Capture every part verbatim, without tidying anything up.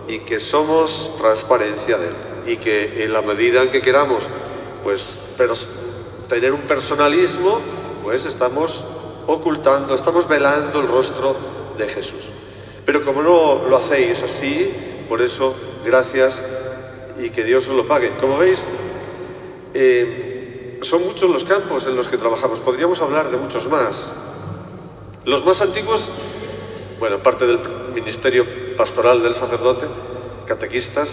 y que somos transparencia de Él, y que en la medida en que queramos pues tener un personalismo, pues estamos ocultando, estamos velando el rostro de Jesús. Pero como no lo hacéis así, por eso, gracias y que Dios os lo pague. Como veis, eh, son muchos los campos en los que trabajamos. Podríamos hablar de muchos más. Los más antiguos, bueno, aparte del ministerio pastoral del sacerdote, catequistas,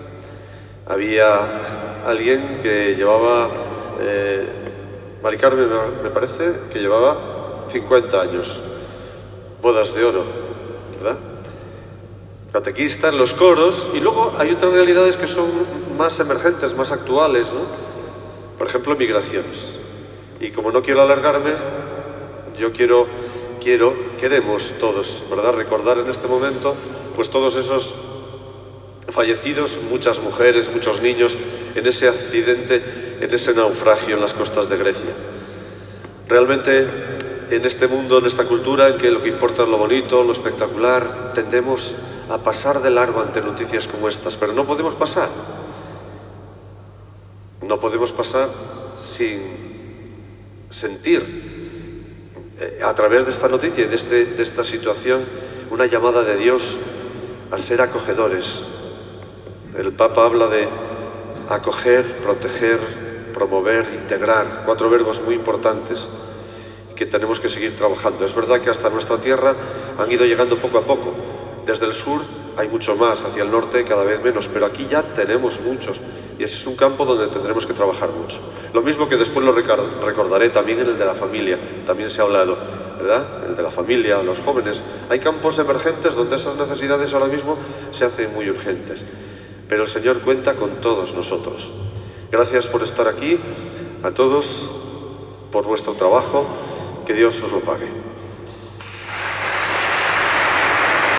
había alguien que llevaba, eh, Mari Carmen me parece, que llevaba cincuenta años, bodas de oro, ¿verdad? Catequistas, los coros, y luego hay otras realidades que son más emergentes, más actuales, ¿no? Por ejemplo, migraciones. Y como no quiero alargarme, yo quiero, quiero, queremos todos, ¿verdad?, recordar en este momento, pues todos esos fallecidos, muchas mujeres, muchos niños, en ese accidente, en ese naufragio en las costas de Grecia. Realmente, en este mundo, en esta cultura, en que lo que importa es lo bonito, lo espectacular, tendemos a pasar de largo ante noticias como estas, pero no podemos pasar. No podemos pasar sin sentir, eh, a través de esta noticia y de, este, de esta situación, una llamada de Dios a ser acogedores. El Papa habla de acoger, proteger, promover, integrar, cuatro verbos muy importantes que tenemos que seguir trabajando. Es verdad que hasta nuestra tierra han ido llegando poco a poco. Desde el sur hay mucho más, hacia el norte cada vez menos, pero aquí ya tenemos muchos y ese es un campo donde tendremos que trabajar mucho. Lo mismo que después lo recordaré también en el de la familia, también se ha hablado, ¿verdad? El de la familia, los jóvenes. Hay campos emergentes donde esas necesidades ahora mismo se hacen muy urgentes, pero el Señor cuenta con todos nosotros. Gracias por estar aquí, a todos, por vuestro trabajo, que Dios os lo pague.